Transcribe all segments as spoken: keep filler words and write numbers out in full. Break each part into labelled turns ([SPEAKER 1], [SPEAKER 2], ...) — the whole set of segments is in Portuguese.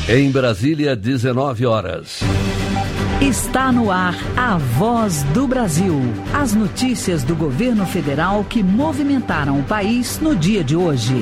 [SPEAKER 1] Em Brasília, dezenove horas.
[SPEAKER 2] Está no ar a Voz do Brasil. As notícias do governo federal que movimentaram o país no dia de hoje.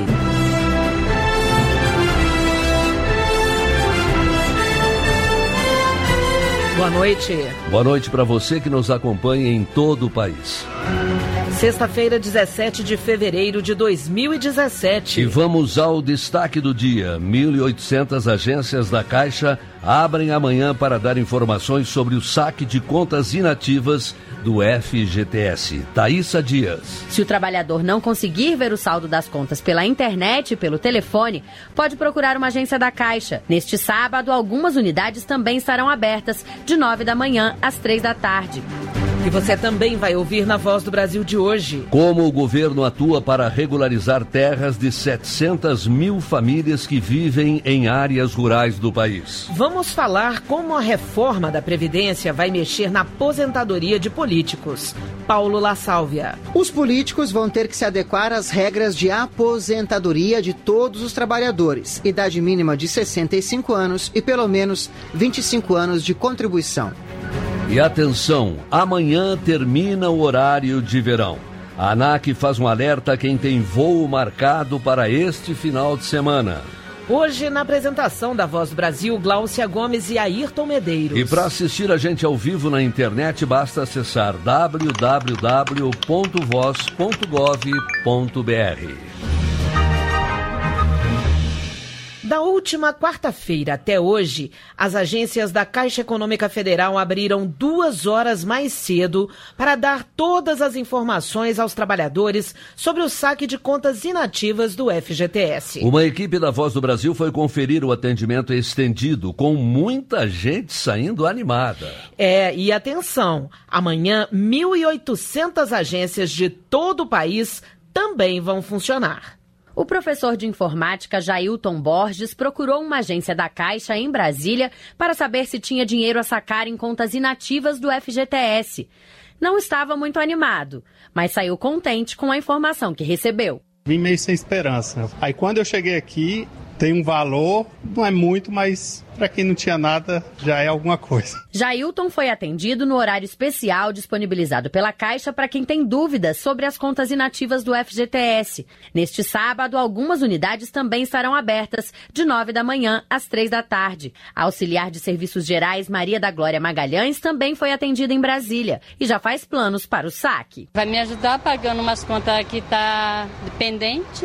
[SPEAKER 3] Boa noite.
[SPEAKER 1] Boa noite para você que nos acompanha em todo o país.
[SPEAKER 3] Sexta-feira, dezessete de fevereiro de dois mil e dezessete.
[SPEAKER 1] E vamos ao destaque do dia. mil e oitocentas agências da Caixa abrem amanhã para dar informações sobre o saque de contas inativas do F G T S. Thaísa Dias.
[SPEAKER 4] Se o trabalhador não conseguir ver o saldo das contas pela internet e pelo telefone, pode procurar uma agência da Caixa. Neste sábado, algumas unidades também estarão abertas, de nove da manhã às três da tarde.
[SPEAKER 3] E você também vai ouvir na Voz do Brasil de hoje.
[SPEAKER 1] Como o governo atua para regularizar terras de setecentas mil famílias que vivem em áreas rurais do país.
[SPEAKER 3] Vamos falar como a reforma da Previdência vai mexer na aposentadoria de políticos. Paulo La Sálvia.
[SPEAKER 5] Os políticos vão ter que se adequar às regras de aposentadoria de todos os trabalhadores. Idade mínima de sessenta e cinco anos e pelo menos vinte e cinco anos de contribuição.
[SPEAKER 1] E atenção, amanhã termina o horário de verão. A ANAC faz um alerta a quem tem voo marcado para este final de semana.
[SPEAKER 3] Hoje, na apresentação da Voz do Brasil, Gláucia Gomes e Ayrton Medeiros.
[SPEAKER 1] E para assistir a gente ao vivo na internet, basta acessar w w w ponto voz ponto gov ponto b r.
[SPEAKER 3] Da última quarta-feira até hoje, as agências da Caixa Econômica Federal abriram duas horas mais cedo para dar todas as informações aos trabalhadores sobre o saque de contas inativas do F G T S.
[SPEAKER 1] Uma equipe da Voz do Brasil foi conferir o atendimento estendido, com muita gente saindo animada.
[SPEAKER 3] É, e atenção, amanhã mil e oitocentas agências de todo o país também vão funcionar.
[SPEAKER 4] O professor de informática Jailton Borges procurou uma agência da Caixa em Brasília para saber se tinha dinheiro a sacar em contas inativas do F G T S. Não estava muito animado, mas saiu contente com a informação que recebeu.
[SPEAKER 6] Vim meio sem esperança. Aí quando eu cheguei aqui, tem um valor, não é muito, mas para quem não tinha nada, já é alguma coisa.
[SPEAKER 4] Jailton foi atendido no horário especial disponibilizado pela Caixa para quem tem dúvidas sobre as contas inativas do F G T S. Neste sábado, algumas unidades também estarão abertas, de nove da manhã às três da tarde. A auxiliar de serviços gerais Maria da Glória Magalhães também foi atendida em Brasília e já faz planos para o saque.
[SPEAKER 7] Vai me ajudar pagando umas contas que está dependente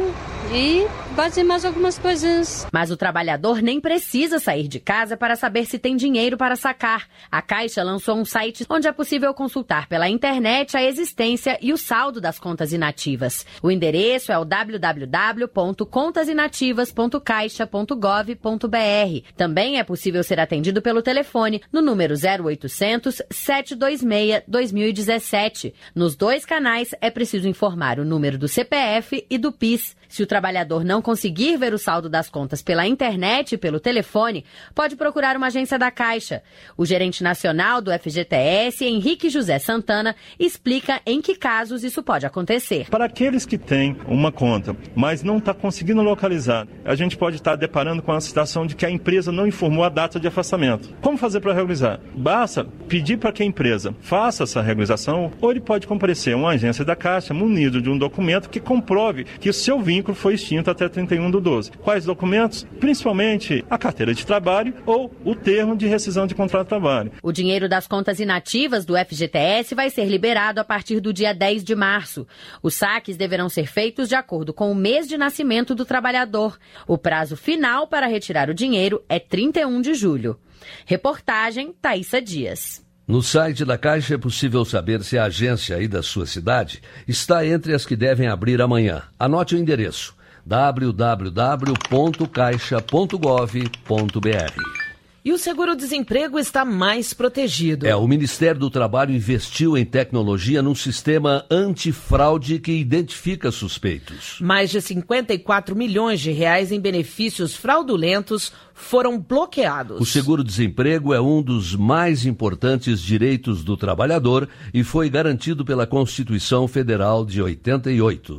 [SPEAKER 7] e fazer mais algumas coisas.
[SPEAKER 4] Mas o trabalhador nem precisa sair de casa para saber se tem dinheiro para sacar. A Caixa lançou um site onde é possível consultar pela internet a existência e o saldo das contas inativas. O endereço é o w w w ponto contas inativas ponto caixa ponto gov ponto b r. Também é possível ser atendido pelo telefone no número zero oitocentos, sete dois seis, dois mil e dezessete. Nos dois canais é preciso informar o número do C P F e do P I S. Se o trabalhador não conseguir ver o saldo das contas pela internet e pelo telefone, pode procurar uma agência da Caixa. O gerente nacional do F G T S, Henrique José Santana, explica em que casos isso pode acontecer.
[SPEAKER 8] Para aqueles que têm uma conta, mas não está conseguindo localizar, a gente pode estar deparando com a situação de que a empresa não informou a data de afastamento. Como fazer para regularizar? Basta pedir para que a empresa faça essa regularização, ou ele pode comparecer a uma agência da Caixa munido de um documento que comprove que o seu vínculo foi extinto até trinta e um do doze. Quais documentos? Principalmente a carteira de trabalho ou o termo de rescisão de contrato de trabalho.
[SPEAKER 4] O dinheiro das contas inativas do F G T S vai ser liberado a partir do dia dez de março. Os saques deverão ser feitos de acordo com o mês de nascimento do trabalhador. O prazo final para retirar o dinheiro é trinta e um de julho. Reportagem Thaísa Dias.
[SPEAKER 1] No site da Caixa é possível saber se a agência aí da sua cidade está entre as que devem abrir amanhã. Anote o endereço: w w w ponto caixa ponto gov ponto b r.
[SPEAKER 3] E o seguro-desemprego está mais protegido.
[SPEAKER 1] É, o Ministério do Trabalho investiu em tecnologia num sistema antifraude que identifica suspeitos.
[SPEAKER 3] Mais de cinquenta e quatro milhões de reais em benefícios fraudulentos foram bloqueados.
[SPEAKER 1] O seguro-desemprego é um dos mais importantes direitos do trabalhador e foi garantido pela Constituição Federal de oitenta e oito.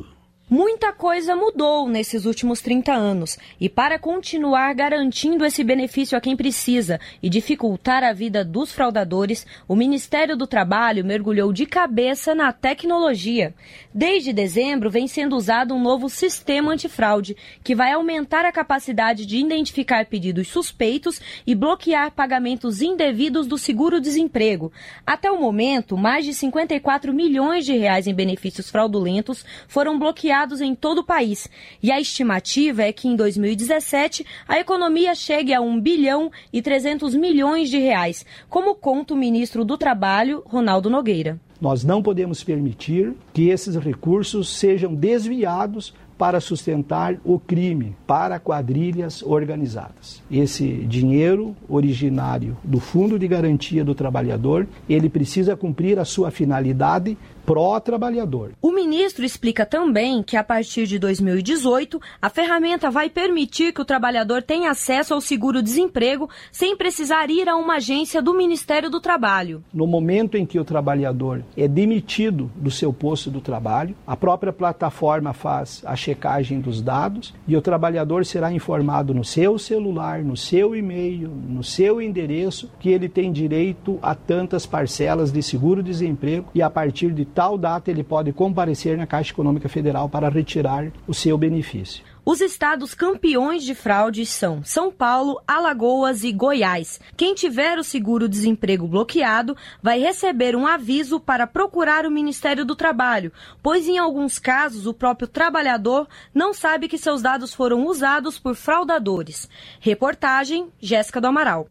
[SPEAKER 9] Muita coisa mudou nesses últimos trinta anos e para continuar garantindo esse benefício a quem precisa e dificultar a vida dos fraudadores, o Ministério do Trabalho mergulhou de cabeça na tecnologia. Desde dezembro vem sendo usado um novo sistema antifraude que vai aumentar a capacidade de identificar pedidos suspeitos e bloquear pagamentos indevidos do seguro-desemprego. Até o momento, mais de cinquenta e quatro milhões de reais em benefícios fraudulentos foram bloqueados em todo o país. E a estimativa é que em dois mil e dezessete a economia chegue a um bilhão e trezentos milhões de reais, como conta o ministro do Trabalho, Ronaldo Nogueira.
[SPEAKER 10] Nós não podemos permitir que esses recursos sejam desviados para sustentar o crime, para quadrilhas organizadas. Esse dinheiro originário do Fundo de Garantia do Trabalhador, ele precisa cumprir a sua finalidade pró-trabalhador.
[SPEAKER 9] O ministro explica também que a partir de dois mil e dezoito, a ferramenta vai permitir que o trabalhador tenha acesso ao seguro-desemprego sem precisar ir a uma agência do Ministério do Trabalho.
[SPEAKER 10] No momento em que o trabalhador é demitido do seu posto do trabalho, a própria plataforma faz a checagem dos dados e o trabalhador será informado no seu celular, no seu e-mail, no seu endereço, que ele tem direito a tantas parcelas de seguro-desemprego e a partir de tal data ele pode comparecer na Caixa Econômica Federal para retirar o seu benefício.
[SPEAKER 9] Os estados campeões de fraude são São Paulo, Alagoas e Goiás. Quem tiver o seguro-desemprego bloqueado vai receber um aviso para procurar o Ministério do Trabalho, pois em alguns casos o próprio trabalhador não sabe que seus dados foram usados por fraudadores. Reportagem Jéssica do Amaral.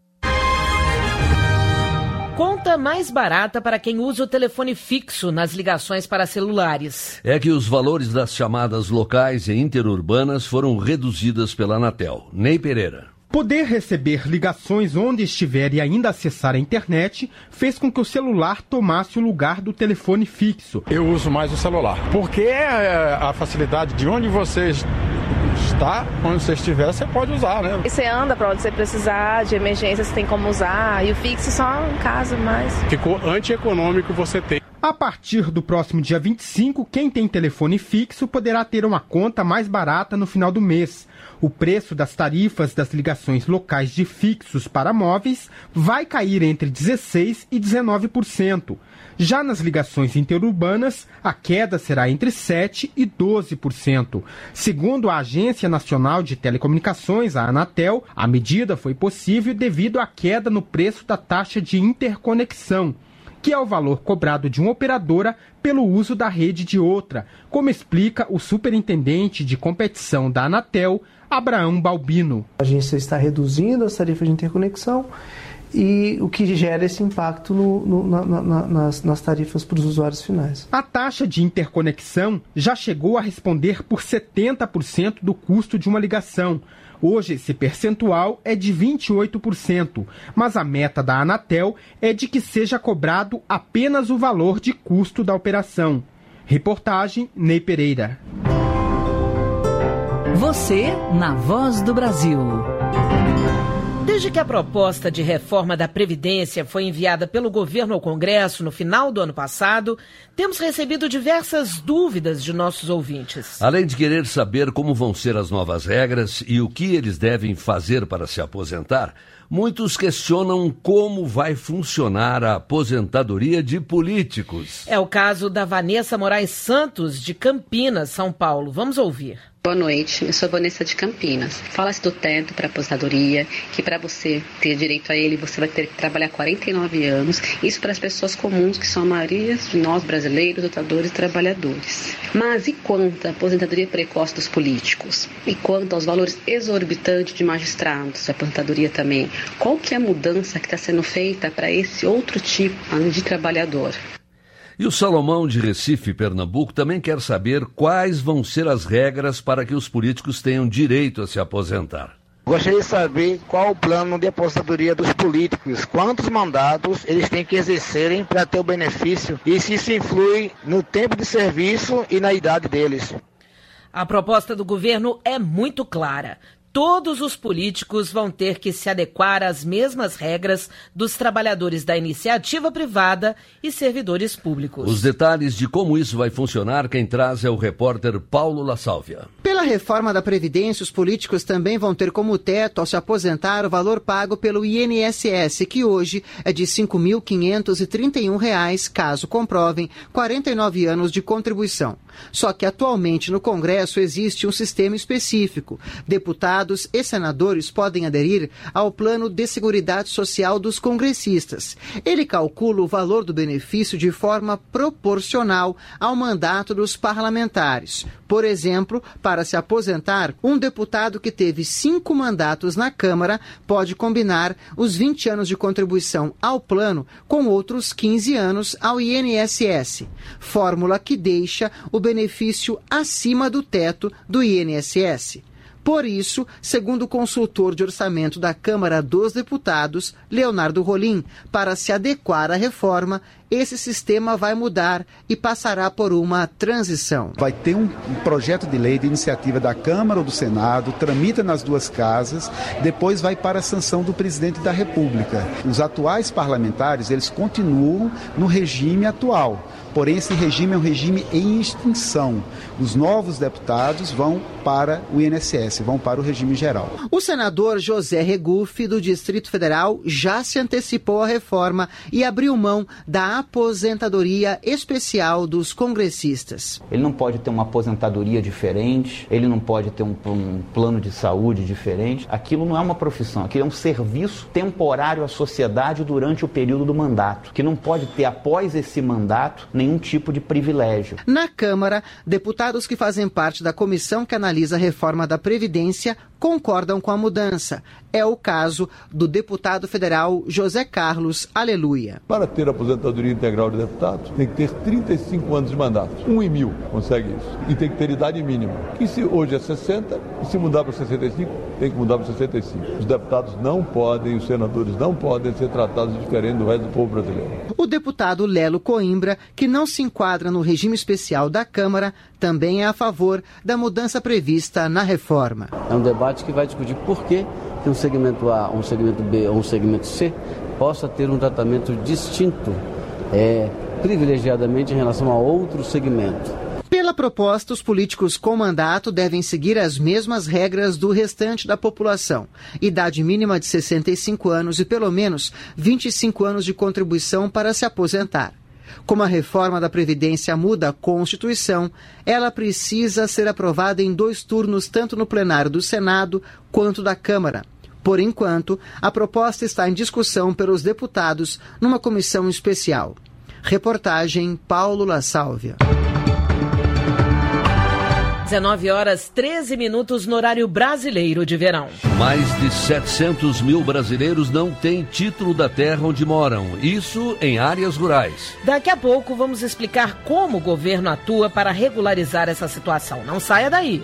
[SPEAKER 3] Conta mais barata para quem usa o telefone fixo nas ligações para celulares.
[SPEAKER 1] É que os valores das chamadas locais e interurbanas foram reduzidas pela Anatel. Ney Pereira.
[SPEAKER 11] Poder receber ligações onde estiver e ainda acessar a internet fez com que o celular tomasse o lugar do telefone fixo.
[SPEAKER 12] Eu uso mais o celular, porque é a facilidade de onde você está, onde você estiver, você pode usar, né?
[SPEAKER 13] E você anda para onde você precisar, de emergência você tem como usar, e o fixo só em casa mais.
[SPEAKER 12] Ficou antieconômico você ter.
[SPEAKER 11] A partir do próximo dia vinte e cinco, quem tem telefone fixo poderá ter uma conta mais barata no final do mês. O preço das tarifas das ligações locais de fixos para móveis vai cair entre dezesseis por cento e dezenove por cento. Já nas ligações interurbanas, a queda será entre sete por cento e doze por cento. Segundo a Agência Nacional de Telecomunicações, a Anatel, a medida foi possível devido à queda no preço da taxa de interconexão, que é o valor cobrado de uma operadora pelo uso da rede de outra, como explica o superintendente de competição da Anatel, Abraão Balbino.
[SPEAKER 14] A agência está reduzindo as tarifas de interconexão e o que gera esse impacto no, no, na, na, nas, nas tarifas para os usuários finais.
[SPEAKER 11] A taxa de interconexão já chegou a responder por setenta por cento do custo de uma ligação. Hoje, esse percentual é de vinte e oito por cento, mas a meta da Anatel é de que seja cobrado apenas o valor de custo da operação. Reportagem Ney Pereira.
[SPEAKER 2] Você na Voz do Brasil.
[SPEAKER 3] Desde que a proposta de reforma da Previdência foi enviada pelo governo ao Congresso no final do ano passado, temos recebido diversas dúvidas de nossos ouvintes.
[SPEAKER 1] Além de querer saber como vão ser as novas regras e o que eles devem fazer para se aposentar, muitos questionam como vai funcionar a aposentadoria de políticos.
[SPEAKER 3] É o caso da Vanessa Moraes Santos, de Campinas, São Paulo. Vamos ouvir.
[SPEAKER 15] Boa noite, eu sou a Vanessa de Campinas. Fala-se do teto para aposentadoria, que para você ter direito a ele, você vai ter que trabalhar quarenta e nove anos. Isso para as pessoas comuns, que são a maioria de nós brasileiros, lutadores e trabalhadores. Mas e quanto à aposentadoria precoce dos políticos? E quanto aos valores exorbitantes de magistrados, de aposentadoria também? Qual que é a mudança que está sendo feita para esse outro tipo de trabalhador?
[SPEAKER 1] E o Salomão de Recife, Pernambuco, também quer saber quais vão ser as regras para que os políticos tenham direito a se aposentar.
[SPEAKER 16] Gostaria de saber qual o plano de aposentadoria dos políticos, quantos mandatos eles têm que exercerem para ter o benefício e se isso influi no tempo de serviço e na idade deles.
[SPEAKER 3] A proposta do governo é muito clara. todos os políticos vão ter que se adequar às mesmas regras dos trabalhadores da iniciativa privada e servidores públicos.
[SPEAKER 1] Os detalhes de como isso vai funcionar, quem traz é o repórter Paulo La Sálvia.
[SPEAKER 5] Pela reforma da Previdência, os políticos também vão ter como teto, ao se aposentar, o valor pago pelo I N S S, que hoje é de cinco mil quinhentos e trinta e um reais, caso comprovem quarenta e nove anos de contribuição. Só que atualmente no Congresso existe um sistema específico. Deputados e senadores podem aderir ao Plano de Seguridade Social dos congressistas. Ele calcula o valor do benefício de forma proporcional ao mandato dos parlamentares. Por exemplo, para se aposentar, um deputado que teve cinco mandatos na Câmara pode combinar os vinte anos de contribuição ao plano com outros quinze anos ao I N S S. Fórmula que deixa o benefício acima do teto do I N S S. Por isso, segundo o consultor de orçamento da Câmara dos Deputados, Leonardo Rolim, para se adequar à reforma, esse sistema vai mudar e passará por uma transição.
[SPEAKER 17] Vai ter um projeto de lei de iniciativa da Câmara ou do Senado, tramita nas duas casas, depois vai para a sanção do presidente da República. Os atuais parlamentares, eles continuam no regime atual. Porém, esse regime é um regime em extinção. Os novos deputados vão para o I N S S, vão para o regime geral.
[SPEAKER 5] O senador José Regufe, do Distrito Federal, já se antecipou à reforma e abriu mão da aposentadoria especial dos congressistas.
[SPEAKER 18] Ele não pode ter uma aposentadoria diferente, ele não pode ter um, um plano de saúde diferente. Aquilo não é uma profissão, aquilo é um serviço temporário à sociedade durante o período do mandato, que não pode ter, após esse mandato, nenhum tipo de privilégio.
[SPEAKER 5] Na Câmara, deputados que fazem parte da comissão que analisa a reforma da Previdência concordam com a mudança. É o caso do deputado federal José Carlos Aleluia.
[SPEAKER 19] Para ter aposentadoria integral de deputados, tem que ter trinta e cinco anos de mandato. Um em mil consegue isso. E tem que ter idade mínima. Que se hoje é sessenta, e se mudar para sessenta e cinco, tem que mudar para sessenta e cinco. Os deputados não podem, os senadores não podem ser tratados diferente do resto do povo brasileiro.
[SPEAKER 5] O deputado Lelo Coimbra, que não se enquadra no regime especial da Câmara, também é a favor da mudança prevista na reforma.
[SPEAKER 20] É um debate que vai discutir por que um segmento A, um segmento B ou um segmento C possa ter um tratamento distinto, é, privilegiadamente em relação a outro segmento.
[SPEAKER 5] Pela proposta, os políticos com mandato devem seguir as mesmas regras do restante da população. Idade mínima de sessenta e cinco anos e pelo menos vinte e cinco anos de contribuição para se aposentar. Como a reforma da Previdência muda a Constituição, ela precisa ser aprovada em dois turnos, tanto no plenário do Senado quanto da Câmara. Por enquanto, a proposta está em discussão pelos deputados numa comissão especial. Reportagem Paulo La Sálvia.
[SPEAKER 3] dezenove horas, treze minutos no horário brasileiro de verão.
[SPEAKER 1] Mais de setecentos mil brasileiros não têm título da terra onde moram, isso em áreas rurais.
[SPEAKER 3] Daqui a pouco vamos explicar como o governo atua para regularizar essa situação. Não saia daí.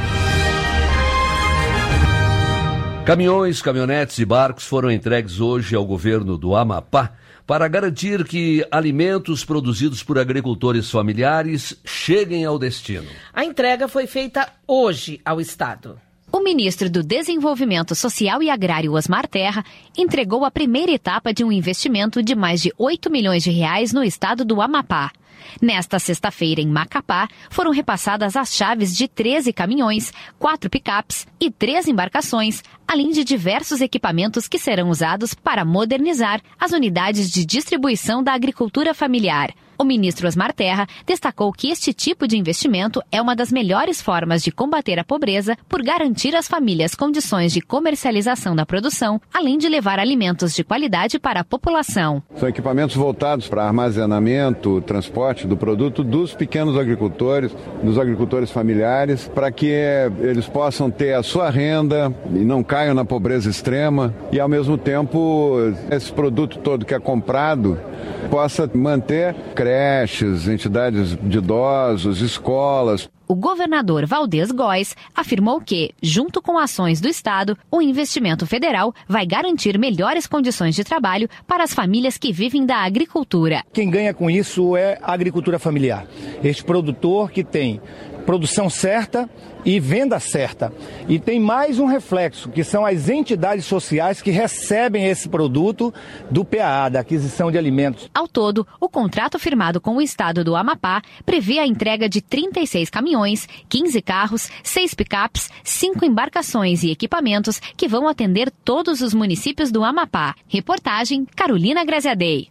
[SPEAKER 1] Caminhões, caminhonetes e barcos foram entregues hoje ao governo do Amapá para garantir que alimentos produzidos por agricultores familiares cheguem ao destino.
[SPEAKER 3] A entrega foi feita hoje ao Estado.
[SPEAKER 21] O ministro do Desenvolvimento Social e Agrário, Osmar Terra, entregou a primeira etapa de um investimento de mais de oito milhões de reais no estado do Amapá. Nesta sexta-feira, em Macapá, foram repassadas as chaves de treze caminhões, quatro picapes e três embarcações, além de diversos equipamentos que serão usados para modernizar as unidades de distribuição da agricultura familiar. O ministro Osmar Terra destacou que este tipo de investimento é uma das melhores formas de combater a pobreza por garantir às famílias condições de comercialização da produção, além de levar alimentos de qualidade para a população.
[SPEAKER 22] São equipamentos voltados para armazenamento, transporte do produto dos pequenos agricultores, dos agricultores familiares, para que eles possam ter a sua renda e não caiam na pobreza extrema e, ao mesmo tempo, esse produto todo que é comprado possa manter creches, entidades de idosos, escolas.
[SPEAKER 21] O governador Valdez Góes afirmou que, junto com ações do Estado, o investimento federal vai garantir melhores condições de trabalho para as famílias que vivem da agricultura.
[SPEAKER 23] Quem ganha com isso é a agricultura familiar. Este produtor que tem produção certa
[SPEAKER 6] e venda certa. E tem mais um reflexo, que são as entidades sociais que recebem esse produto do P A A, da aquisição de alimentos.
[SPEAKER 21] Ao todo, o contrato firmado com o estado do Amapá prevê a entrega de trinta e seis caminhões, quinze carros, seis picapes, cinco embarcações e equipamentos que vão atender todos os municípios do Amapá. Reportagem Carolina Graziadei.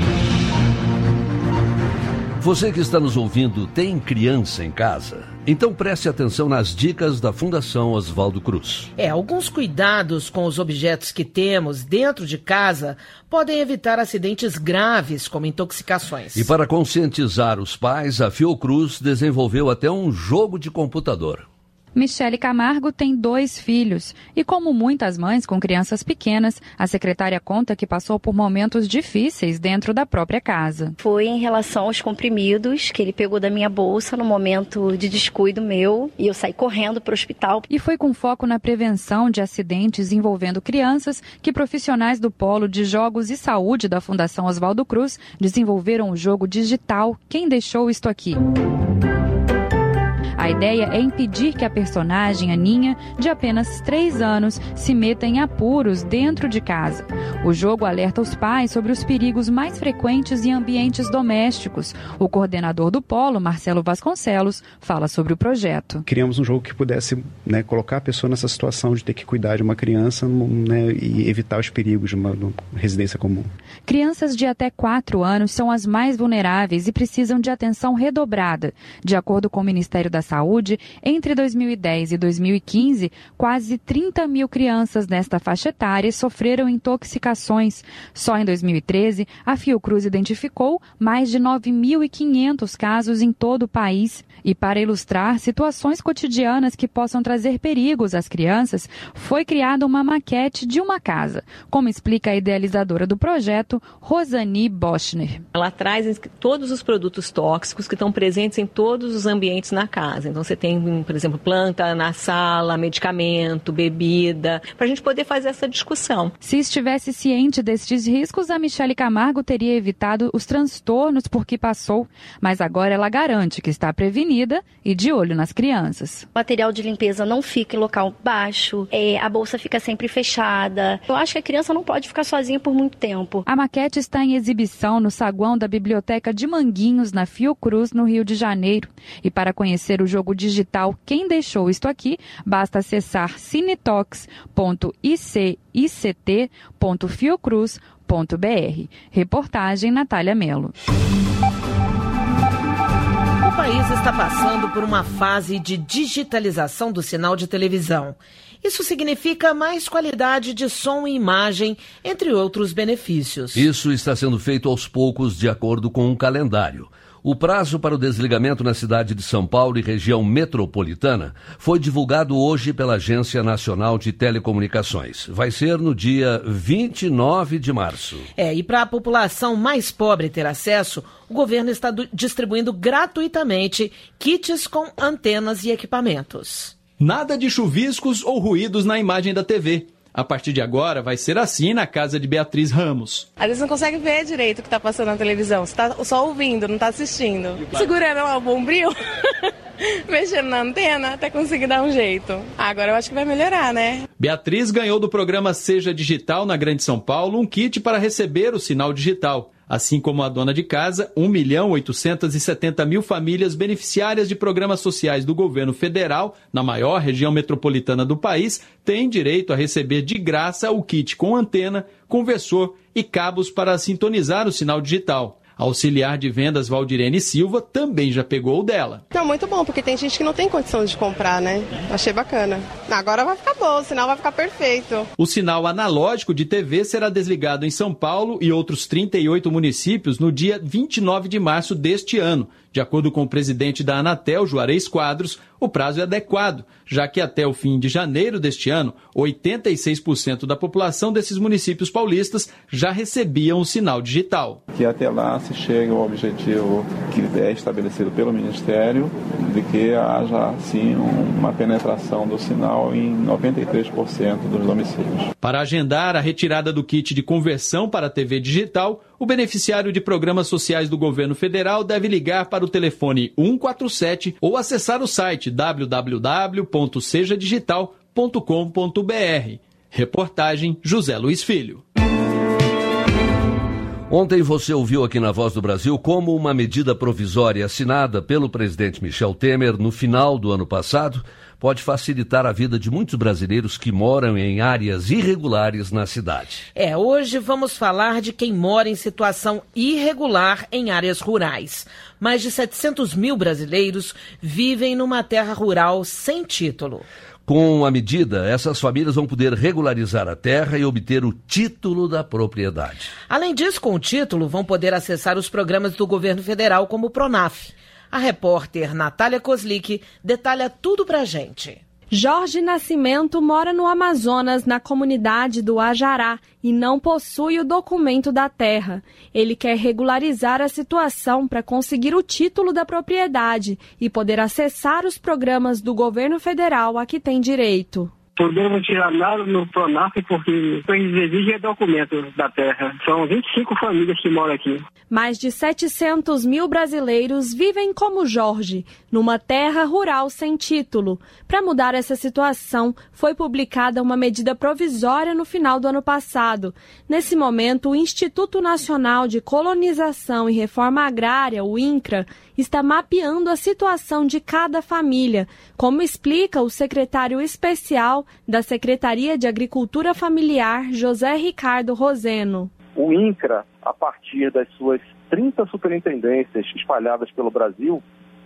[SPEAKER 1] Você que está nos ouvindo tem criança em casa? Então preste atenção nas dicas da Fundação Oswaldo Cruz.
[SPEAKER 3] É, alguns cuidados com os objetos que temos dentro de casa podem evitar acidentes graves, como intoxicações.
[SPEAKER 1] E para conscientizar os pais, a Fiocruz desenvolveu até um jogo de computador.
[SPEAKER 7] Michele Camargo tem dois filhos e, como muitas mães com crianças pequenas, a secretária conta que passou por momentos difíceis dentro da própria casa.
[SPEAKER 23] Foi em relação aos comprimidos que ele pegou da minha bolsa no momento de descuido meu e eu saí correndo para o hospital.
[SPEAKER 7] E foi com foco na prevenção de acidentes envolvendo crianças que profissionais do Polo de Jogos e Saúde da Fundação Oswaldo Cruz desenvolveram o jogo digital Quem Deixou Isto Aqui? A ideia é impedir que a personagem Aninha, de apenas três anos, se meta em apuros dentro de casa. O jogo alerta os pais sobre os perigos mais frequentes em ambientes domésticos. O coordenador do Polo, Marcelo Vasconcelos, fala sobre o projeto.
[SPEAKER 24] Criamos um jogo que pudesse, né, colocar a pessoa nessa situação de ter que cuidar de uma criança, né, e evitar os perigos de uma, de uma residência comum.
[SPEAKER 7] Crianças de até quatro anos são as mais vulneráveis e precisam de atenção redobrada. De acordo com o Ministério da Saúde, entre dois mil e dez e dois mil e quinze, quase trinta mil crianças nesta faixa etária sofreram intoxicações. Só em dois mil e treze, a Fiocruz identificou mais de nove mil e quinhentos casos em todo o país. E para ilustrar situações cotidianas que possam trazer perigos às crianças, foi criada uma maquete de uma casa, como explica a idealizadora do projeto, Rosani Boschner.
[SPEAKER 25] Ela traz todos os produtos tóxicos que estão presentes em todos os ambientes na casa. Então você tem, por exemplo, planta na sala, medicamento, bebida, para a gente poder fazer essa discussão.
[SPEAKER 7] Se estivesse ciente destes riscos, a Michele Camargo teria evitado os transtornos por que passou, mas agora ela garante que está prevenida e de olho nas crianças.
[SPEAKER 23] O material de limpeza não fica em local baixo, é, a bolsa fica sempre fechada. Eu acho que a criança não pode ficar sozinha por muito tempo.
[SPEAKER 7] A maquete está em exibição no saguão da Biblioteca de Manguinhos, na Fiocruz, no Rio de Janeiro. E para conhecer o jogo digital Quem Deixou Isto Aqui, basta acessar cinetox ponto i c i c t ponto fiocruz ponto b r. Reportagem Natália Mello.
[SPEAKER 3] O país está passando por uma fase de digitalização do sinal de televisão. Isso significa mais qualidade de som e imagem, entre outros benefícios.
[SPEAKER 1] Isso está sendo feito aos poucos, de acordo com um calendário. O prazo para o desligamento na cidade de São Paulo e região metropolitana foi divulgado hoje pela Agência Nacional de Telecomunicações. Vai ser no dia vinte e nove de março.
[SPEAKER 3] É, e para a população mais pobre ter acesso, o governo está distribuindo gratuitamente kits com antenas e equipamentos.
[SPEAKER 26] Nada de chuviscos ou ruídos na imagem da T V. A partir de agora, vai ser assim na casa de Beatriz Ramos.
[SPEAKER 13] Às vezes não consegue ver direito o que está passando na televisão. Você está só ouvindo, não está assistindo. Segurando lá o bombril, mexendo na antena, até conseguir dar um jeito. Agora eu acho que vai melhorar, né?
[SPEAKER 26] Beatriz ganhou do programa Seja Digital, na Grande São Paulo, um kit para receber o sinal digital. Assim como a dona de casa, um milhão oitocentos e setenta mil famílias beneficiárias de programas sociais do governo federal, na maior região metropolitana do país, têm direito a receber de graça o kit com antena, conversor e cabos para sintonizar o sinal digital. A auxiliar de vendas Valdirene Silva também já pegou o dela.
[SPEAKER 13] Então, muito bom, porque tem gente que não tem condição de comprar, né? Achei bacana. Agora vai ficar bom, o sinal vai ficar perfeito.
[SPEAKER 26] O sinal analógico de T V será desligado em São Paulo e outros trinta e oito municípios no dia vinte e nove de março deste ano. De acordo com o presidente da Anatel, Juarez Quadros, o prazo é adequado, já que até o fim de janeiro deste ano, oitenta e seis por cento da população desses municípios paulistas já recebiam o sinal digital.
[SPEAKER 27] Que até lá se chegue ao objetivo que é estabelecido pelo Ministério, de que haja, sim, uma penetração do sinal em noventa e três por cento dos domicílios.
[SPEAKER 26] Para agendar a retirada do kit de conversão para a T V digital, O beneficiário de programas sociais do governo federal deve ligar para o telefone um quatro sete ou acessar o site w w w ponto seja digital ponto com ponto b r. Reportagem José Luiz Filho.
[SPEAKER 1] Ontem você ouviu aqui na Voz do Brasil como uma medida provisória assinada pelo presidente Michel Temer no final do ano passado pode facilitar a vida de muitos brasileiros que moram em áreas irregulares na cidade.
[SPEAKER 3] É, hoje vamos falar de quem mora em situação irregular em áreas rurais. Mais de setecentos mil brasileiros vivem numa terra rural sem título.
[SPEAKER 1] Com a medida, essas famílias vão poder regularizar a terra e obter o título da propriedade.
[SPEAKER 3] Além disso, com o título, vão poder acessar os programas do governo federal, como o PRONAF. A repórter Natália Kozlik detalha tudo pra gente.
[SPEAKER 4] Jorge Nascimento mora no Amazonas, na comunidade do Ajará, e não possui o documento da terra. Ele quer regularizar a situação para conseguir o título da propriedade e poder acessar os programas do governo federal a que tem direito.
[SPEAKER 8] Podemos tirar nada no PRONAF porque eles exigem documento da terra. São vinte e cinco famílias que moram aqui.
[SPEAKER 4] Mais de setecentos mil brasileiros vivem como Jorge, numa terra rural sem título. Para mudar essa situação, foi publicada uma medida provisória no final do ano passado. Nesse momento, o Instituto Nacional de Colonização e Reforma Agrária, o INCRA, está mapeando a situação de cada família, como explica o secretário especial da Secretaria de Agricultura Familiar, José Ricardo Roseno.
[SPEAKER 9] O INCRA, a partir das suas trinta superintendências espalhadas pelo Brasil,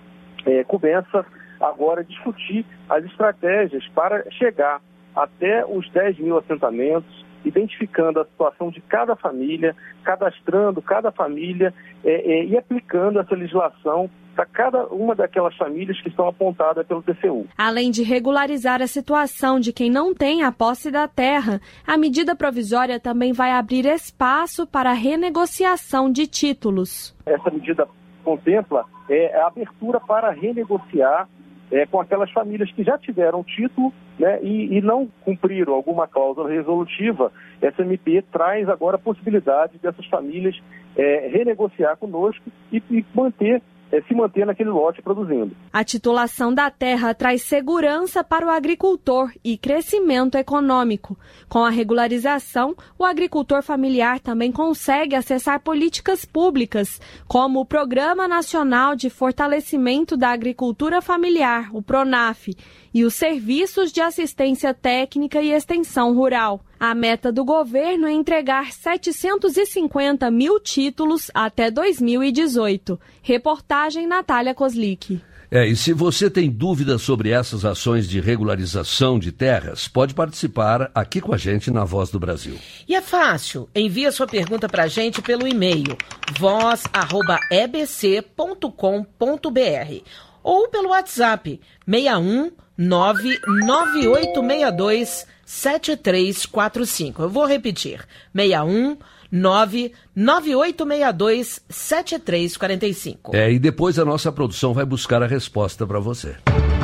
[SPEAKER 9] é, começa agora a discutir as estratégias para chegar até os dez mil assentamentos, identificando a situação de cada família, cadastrando cada família é, é, e aplicando essa legislação para cada uma daquelas famílias que estão apontadas pelo T C U.
[SPEAKER 4] Além de regularizar a situação de quem não tem a posse da terra, a medida provisória também vai abrir espaço para a renegociação de títulos.
[SPEAKER 9] Essa medida contempla é, a abertura para renegociar É, com aquelas famílias que já tiveram título, né, e, e não cumpriram alguma cláusula resolutiva. Essa M P traz agora a possibilidade dessas famílias é, renegociar conosco e, e manter, é, se manter naquele lote produzindo.
[SPEAKER 4] A titulação da terra traz segurança para o agricultor e crescimento econômico. Com a regularização, o agricultor familiar também consegue acessar políticas públicas, como o Programa Nacional de Fortalecimento da Agricultura Familiar, o PRONAF, e os serviços de assistência técnica e extensão rural. A meta do governo é entregar setecentos e cinquenta mil títulos até dois mil e dezoito. Reportagem Natália Kozlik.
[SPEAKER 1] É, e se você tem dúvidas sobre essas ações de regularização de terras, pode participar aqui com a gente na Voz do Brasil.
[SPEAKER 3] E é fácil. Envie a sua pergunta para a gente pelo e-mail voz arroba e b c ponto com ponto b r ou pelo WhatsApp seis um nove nove oito seis dois sete três quatro cinco. Eu vou repetir. seis um nove nove oito seis dois sete três quatro cinco.
[SPEAKER 1] É, e depois a nossa produção vai buscar a resposta para você.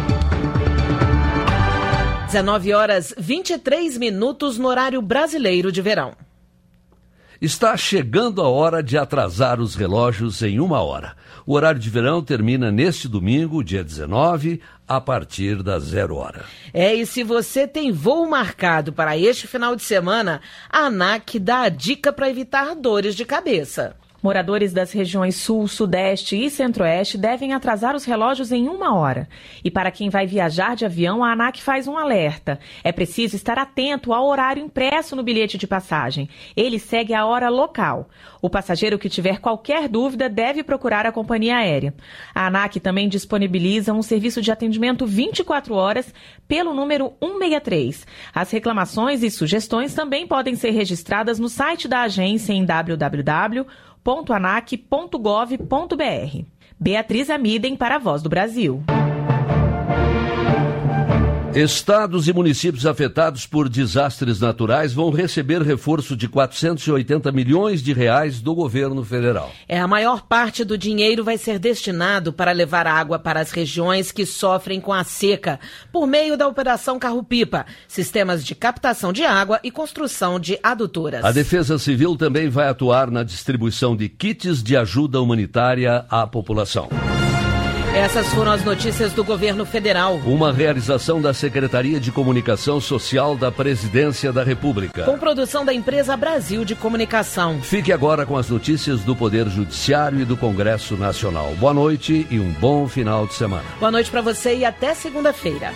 [SPEAKER 3] dezenove horas e vinte e três minutos no horário brasileiro de verão.
[SPEAKER 1] Está chegando a hora de atrasar os relógios em uma hora. O horário de verão termina neste domingo, dia dezenove, a partir das zero hora.
[SPEAKER 3] É, e se você tem voo marcado para este final de semana, a ANAC dá a dica para evitar dores de cabeça.
[SPEAKER 10] Moradores das regiões Sul, Sudeste e Centro-Oeste devem atrasar os relógios em uma hora. E para quem vai viajar de avião, a ANAC faz um alerta. É preciso estar atento ao horário impresso no bilhete de passagem. Ele segue a hora local. O passageiro que tiver qualquer dúvida deve procurar a companhia aérea. A ANAC também disponibiliza um serviço de atendimento vinte e quatro horas pelo número cento e sessenta e três. As reclamações e sugestões também podem ser registradas no site da agência em w w w ponto anac ponto gov ponto b r. Beatriz Amiden para a Voz do Brasil.
[SPEAKER 1] Estados e municípios afetados por desastres naturais vão receber reforço de quatrocentos e oitenta milhões de reais do governo federal.
[SPEAKER 3] É, a maior parte do dinheiro vai ser destinado para levar água para as regiões que sofrem com a seca, por meio da Operação Carro-Pipa, sistemas de captação de água e construção de adutoras.
[SPEAKER 1] A Defesa Civil também vai atuar na distribuição de kits de ajuda humanitária à população.
[SPEAKER 3] Essas foram as notícias do governo federal.
[SPEAKER 1] Uma realização da Secretaria de Comunicação Social da Presidência da República.
[SPEAKER 3] Com produção da empresa Brasil de Comunicação.
[SPEAKER 1] Fique agora com as notícias do Poder Judiciário e do Congresso Nacional. Boa noite e um bom final de semana.
[SPEAKER 3] Boa noite para você e até segunda-feira.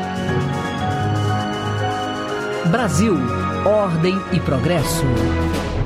[SPEAKER 2] Brasil, ordem e progresso.